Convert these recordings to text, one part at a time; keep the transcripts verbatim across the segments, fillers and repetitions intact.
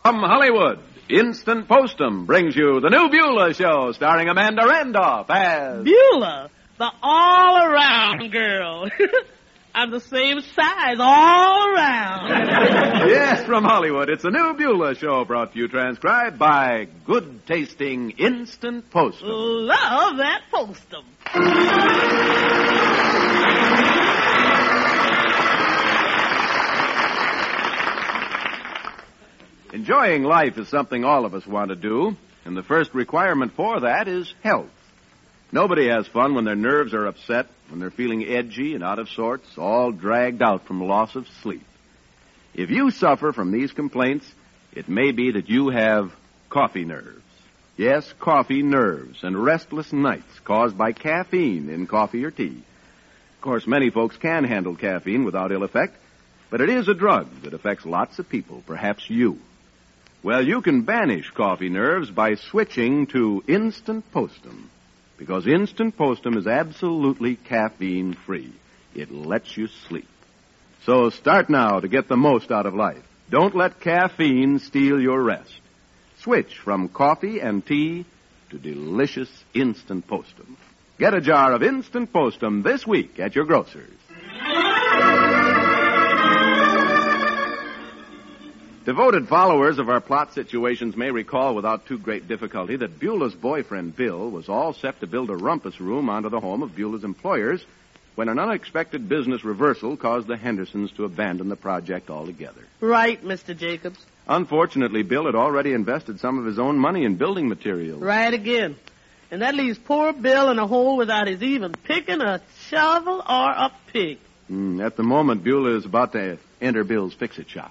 From Hollywood, Instant Postum brings you the new Beulah Show, starring Amanda Randolph as... Beulah, the all-around girl. I'm the same size all around. Yes, from Hollywood, it's the new Beulah Show, brought to you transcribed by good-tasting Instant Postum. Love that Postum. Enjoying life is something all of us want to do, and the first requirement for that is health. Nobody has fun when their nerves are upset, when they're feeling edgy and out of sorts, all dragged out from loss of sleep. If you suffer from these complaints, it may be that you have coffee nerves. Yes, coffee nerves and restless nights caused by caffeine in coffee or tea. Of course, many folks can handle caffeine without ill effect, but it is a drug that affects lots of people, perhaps you. Well, you can banish coffee nerves by switching to Instant Postum, because Instant Postum is absolutely caffeine-free. It lets you sleep. So start now to get the most out of life. Don't let caffeine steal your rest. Switch from coffee and tea to delicious Instant Postum. Get a jar of Instant Postum this week at your grocer's. Devoted followers of our plot situations may recall without too great difficulty that Beulah's boyfriend, Bill, was all set to build a rumpus room onto the home of Beulah's employers when an unexpected business reversal caused the Hendersons to abandon the project altogether. Right, Mister Jacobs. Unfortunately, Bill had already invested some of his own money in building materials. Right again. And that leaves poor Bill in a hole without his even picking a shovel or a pick. Mm, at the moment, Beulah is about to enter Bill's fix-it shop.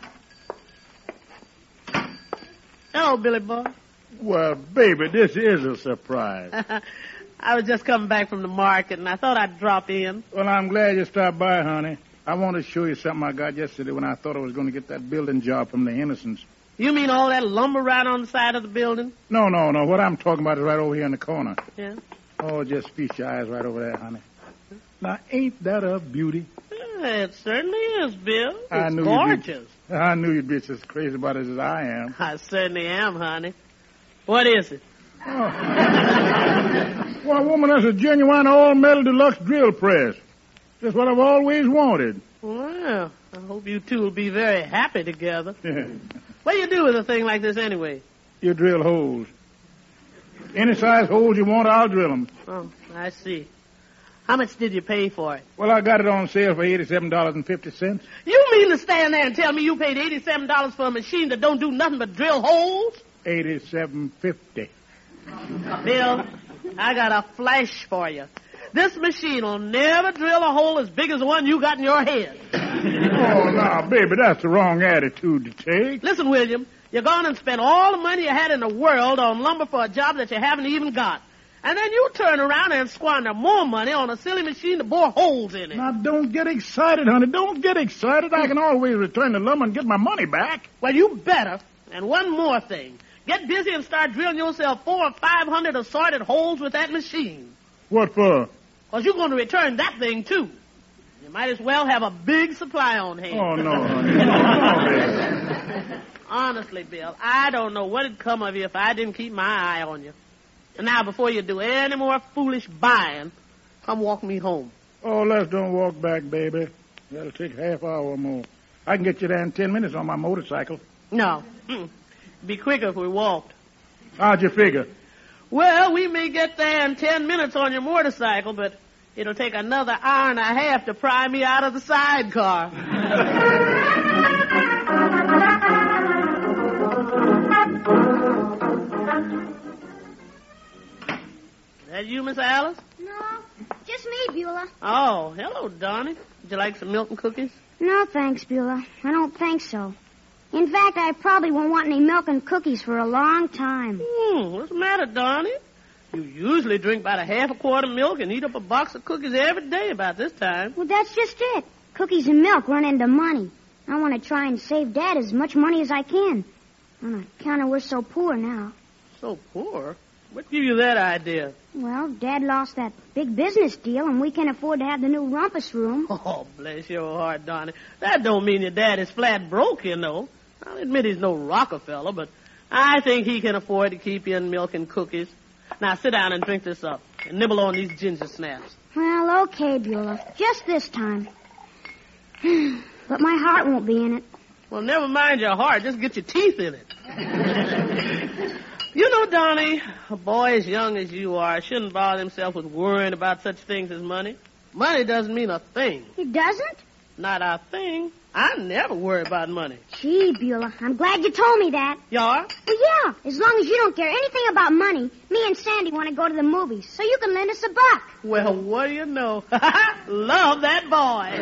Hello, Billy boy. Well, baby, this is a surprise. I was just coming back from the market, and I thought I'd drop in. Well, I'm glad you stopped by, honey. I want to show you something I got yesterday when I thought I was going to get that building job from the Hendersons. You mean all that lumber right on the side of the building? No, no, no. What I'm talking about is right over here in the corner. Yeah? Oh, just feast your eyes right over there, honey. Now, ain't that a beauty? Yeah, it certainly is, Bill. It's I knew gorgeous. You'd be, I knew you'd be as crazy about it as I am. I certainly am, honey. What is it? Oh. Well, woman, that's a genuine all-metal deluxe drill press. Just what I've always wanted. Well, I hope you two will be very happy together. What do you do with a thing like this anyway? You drill holes. Any size holes you want, I'll drill them. Oh, I see. How much did you pay for it? Well, I got it on sale for eighty-seven dollars and fifty cents. You mean to stand there and tell me you paid eighty-seven dollars for a machine that don't do nothing but drill holes? eighty-seven fifty. Bill, I got a flash for you. This machine will never drill a hole as big as the one you got in your head. Oh, now, baby, that's the wrong attitude to take. Listen, William, you're going and spend all the money you had in the world on lumber for a job that you haven't even got. And then you turn around and squander more money on a silly machine to bore holes in it. Now, don't get excited, honey. Don't get excited. I can always return the lumber and get my money back. Well, you better. And one more thing. Get busy and start drilling yourself four or five hundred assorted holes with that machine. What for? Because you're going to return that thing, too. You might as well have a big supply on hand. Oh, no, honey. No, no, baby. Honestly, Bill, I don't know what'd come of you if I didn't keep my eye on you. And now, before you do any more foolish buying, come walk me home. Oh, let's don't walk back, baby. That'll take half hour or more. I can get you there in ten minutes on my motorcycle. No. Mm. Be quicker if we walked. How'd you figure? Well, we may get there in ten minutes on your motorcycle, but it'll take another hour and a half to pry me out of the sidecar. Is that you, Miss Alice? No, just me, Beulah. Oh, hello, Donnie. Would you like some milk and cookies? No, thanks, Beulah. I don't think so. In fact, I probably won't want any milk and cookies for a long time. Hmm, what's the matter, Donnie? You usually drink about a half a quart of milk and eat up a box of cookies every day about this time. Well, that's just it. Cookies and milk run into money. I want to try and save Dad as much money as I can. On account of we're so poor now. So poor? What gave you that idea? Well, Dad lost that big business deal, and we can't afford to have the new rumpus room. Oh, bless your heart, Donnie. That don't mean your dad is flat broke, you know. I'll admit he's no Rockefeller, but I think he can afford to keep you in milk and cookies. Now, sit down and drink this up and nibble on these ginger snaps. Well, okay, Beulah. Just this time. But my heart won't be in it. Well, never mind your heart. Just get your teeth in it. You know, Donnie, a boy as young as you are shouldn't bother himself with worrying about such things as money. Money doesn't mean a thing. It doesn't? Not a thing. I never worry about money. Gee, Beulah, I'm glad you told me that. You are? Well, yeah. As long as you don't care anything about money, me and Sandy want to go to the movies, so you can lend us a buck. Well, what do you know? Love that boy.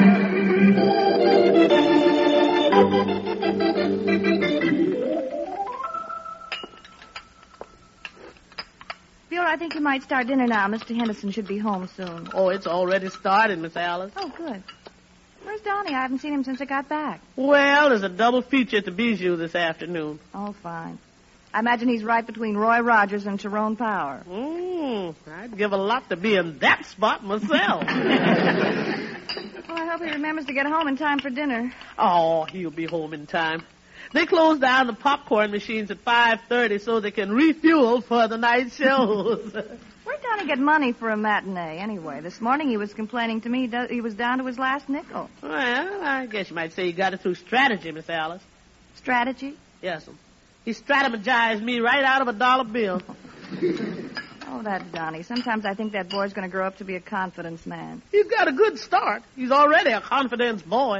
Beulah, I think you might start dinner now. Mister Henderson should be home soon. Oh, it's already started, Miss Alice. Oh, good. Where's Donnie? I haven't seen him since I got back. Well, there's a double feature at the Bijou this afternoon. Oh, fine. I imagine he's right between Roy Rogers and Tyrone Power. Mm, I'd give a lot to be in that spot myself. Well, I hope he remembers to get home in time for dinner. Oh, he'll be home in time. They close down the popcorn machines at five thirty so they can refuel for the night shows. Where'd Donnie get money for a matinee, anyway? This morning he was complaining to me he was down to his last nickel. Well, I guess you might say he got it through strategy, Miss Alice. Strategy? Yes, sir. He strategized me right out of a dollar bill. Oh, that Donnie. Sometimes I think that boy's going to grow up to be a confidence man. He's got a good start. He's already a confidence boy.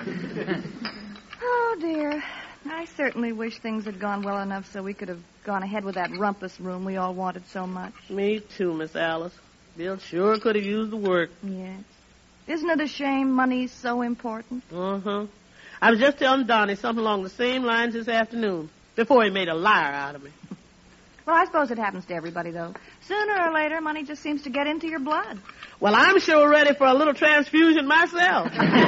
Oh, dear. I certainly wish things had gone well enough so we could have gone ahead with that rumpus room we all wanted so much. Me too, Miss Alice. Bill sure could have used the work. Yes. Isn't it a shame money's so important? Uh-huh. I was just telling Donnie something along the same lines this afternoon, before he made a liar out of me. Well, I suppose it happens to everybody, though. Sooner or later, money just seems to get into your blood. Well, I'm sure ready for a little transfusion myself.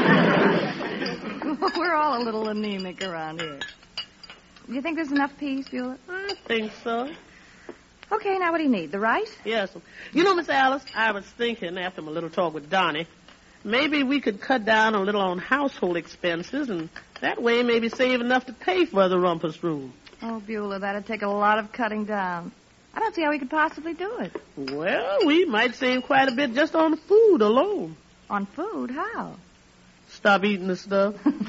We're all a little anemic around here. Do you think there's enough peas, Beulah? I think so. Okay, now what do you need? The rice? Yes. You know, Miss Alice, I was thinking after my little talk with Donnie, maybe we could cut down a little on household expenses, and that way maybe save enough to pay for the rumpus room. Oh, Beulah, that'd take a lot of cutting down. I don't see how we could possibly do it. Well, we might save quite a bit just on food alone. On food? How? Stop eating the stuff.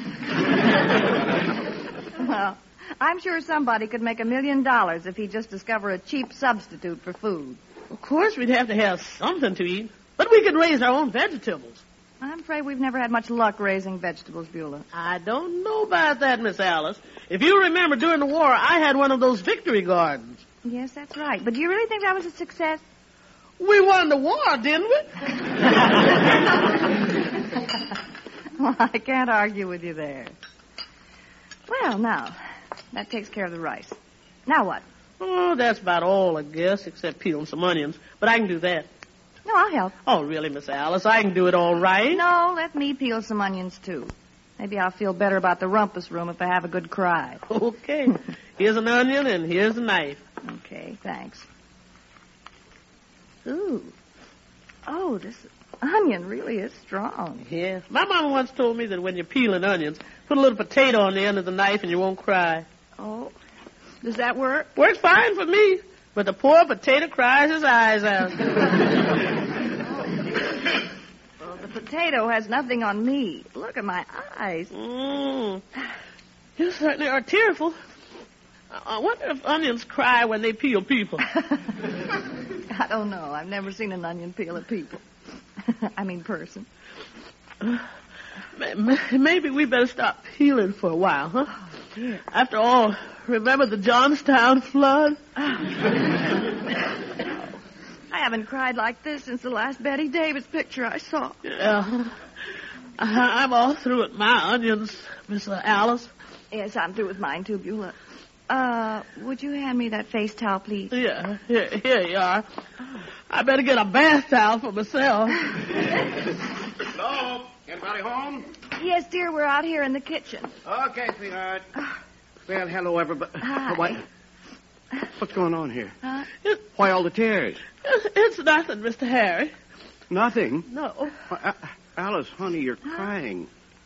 Well, I'm sure somebody could make a million dollars if he'd just discover a cheap substitute for food. Of course, we'd have to have something to eat, but we could raise our own vegetables. I'm afraid we've never had much luck raising vegetables, Beulah. I don't know about that, Miss Alice. If you remember, during the war, I had one of those victory gardens. Yes, that's right. But do you really think that was a success? We won the war, didn't we? Well, I can't argue with you there. Well, now, that takes care of the rice. Now what? Oh, that's about all, I guess, except peeling some onions. But I can do that. No, I'll help. Oh, really, Miss Alice? I can do it all right. No, let me peel some onions, too. Maybe I'll feel better about the rumpus room if I have a good cry. Okay. Here's an onion and here's a knife. Okay, thanks. Ooh. Oh, this onion really is strong. Yeah. My mama once told me that when you're peeling onions, put a little potato on the end of the knife and you won't cry. Oh. Does that work? Works fine for me. But the poor potato cries his eyes out. Well, the potato has nothing on me. Look at my eyes. Mm. You certainly are tearful. I wonder if onions cry when they peel people. I don't know. I've never seen an onion peel at people. I mean, person. Maybe we better stop peeling for a while, huh? Oh, dear. After all, remember the Johnstown flood? I haven't cried like this since the last Betty Davis picture I saw. Yeah. I'm all through with my onions, Miss Alice. Yes, I'm through with mine, too, Beulah. Uh, would you hand me that face towel, please? Yeah, here, here you are. I better get a bath towel for myself. Hello? Anybody home? Yes, dear, we're out here in the kitchen. Okay, sweetheart. Well, hello, everybody. Hi. What? What's going on here? Huh? Why all the tears? It's nothing, Mister Harry. Nothing. No. Uh, Alice, honey, you're crying.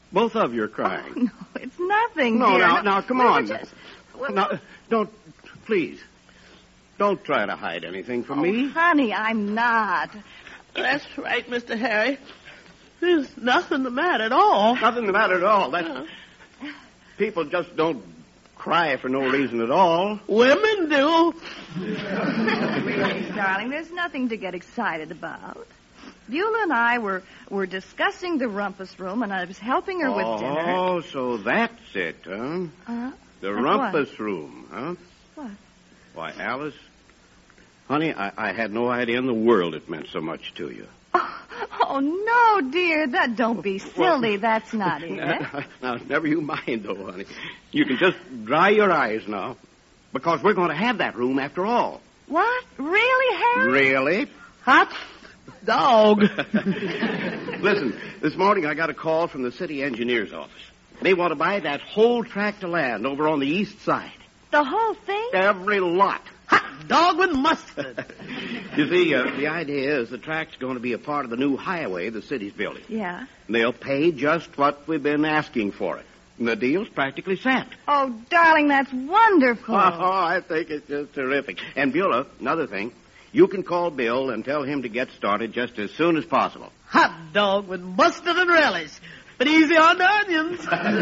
Both of you are crying. Oh, no, it's nothing, No, dear. now, now, come We were on. just- well, Now, don't, please, don't try to hide anything from oh, me. honey, I'm not. That's right, Mister Harry. There's nothing the matter at all. Nothing the matter at all. That's, people just don't cry for no reason at all. Women do. Really, darling, there's nothing to get excited about. Beulah and I were, were discussing the rumpus room, and I was helping her with dinner. Oh, so that's it, huh? Uh, The Like rumpus room, huh? What? Why, Alice, honey, I, I had no idea in the world it meant so much to you. oh, oh, no, dear. That don't be silly. That's not it. Now, never you mind, though, honey. You can just dry your eyes now, because we're going to have that room after all. What? Really, Harry? Really? Hot dog. Listen, this morning I got a call from the city engineer's office. They want to buy that whole tract of land over on the east side. The whole thing? Every lot. Hot dog with mustard. You see, uh, the idea is the tract's going to be a part of the new highway the city's building. Yeah. They'll pay just what we've been asking for it. And the deal's practically set. Oh, darling, that's wonderful. Oh, I think it's just terrific. And Beulah, another thing, you can call Bill and tell him to get started just as soon as possible. Hot dog with mustard and relish. But easy on the onions.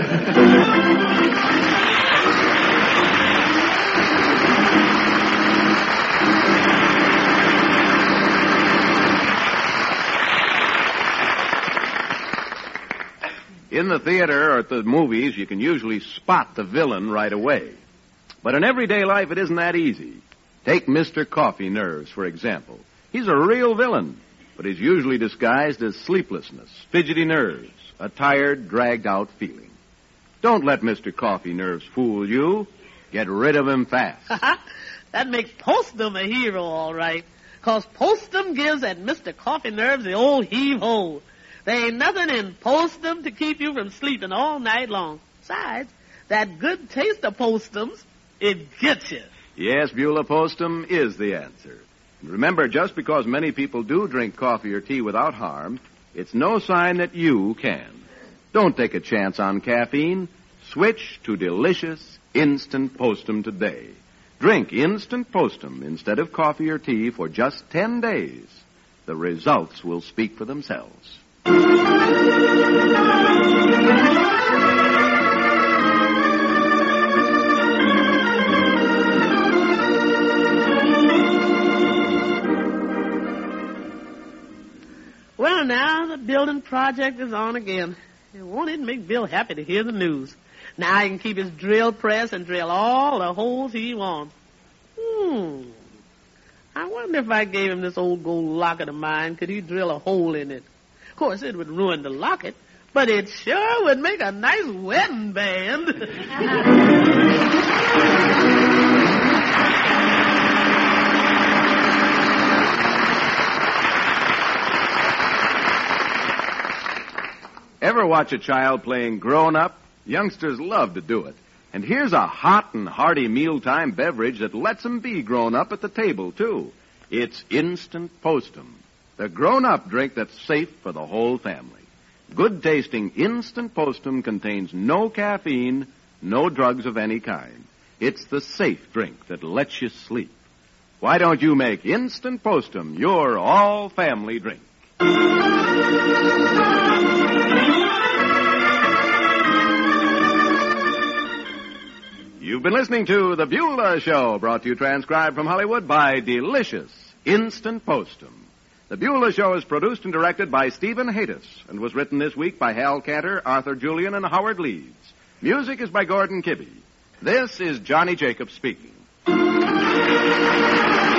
In the theater or at the movies, you can usually spot the villain right away. But in everyday life, it isn't that easy. Take Mister Coffee Nerves, for example. He's a real villain, but he's usually disguised as sleeplessness, fidgety nerves, a tired, dragged-out feeling. Don't let Mister Coffee Nerves fool you. Get rid of him fast. That makes Postum a hero, all right. Because Postum gives that Mister Coffee Nerves the old heave-ho. There ain't nothing in Postum to keep you from sleeping all night long. Besides, that good taste of Postum's, it gets you. Yes, Beulah, Postum is the answer. And remember, just because many people do drink coffee or tea without harm, it's no sign that you can. Don't take a chance on caffeine. Switch to delicious instant Postum today. Drink instant Postum instead of coffee or tea for just ten days. The results will speak for themselves. Well, now the building project is on again. And won't it make Bill happy to hear the news? Now he can keep his drill press and drill all the holes he wants. Hmm. I wonder if I gave him this old gold locket of mine, could he drill a hole in it? Of course, it would ruin the locket, but it sure would make a nice wedding band. Ever watch a child playing grown-up? Youngsters love to do it. And here's a hot and hearty mealtime beverage that lets them be grown-up at the table, too. It's Instant Postum, the grown-up drink that's safe for the whole family. Good-tasting Instant Postum contains no caffeine, no drugs of any kind. It's the safe drink that lets you sleep. Why don't you make Instant Postum your all-family drink? You've been listening to The Beulah Show, brought to you transcribed from Hollywood by Delicious Instant Postum. The Beulah Show is produced and directed by Stephen Haytis and was written this week by Hal Cantor, Arthur Julian, and Howard Leeds. Music is by Gordon Kibbe. This is Johnny Jacobs speaking.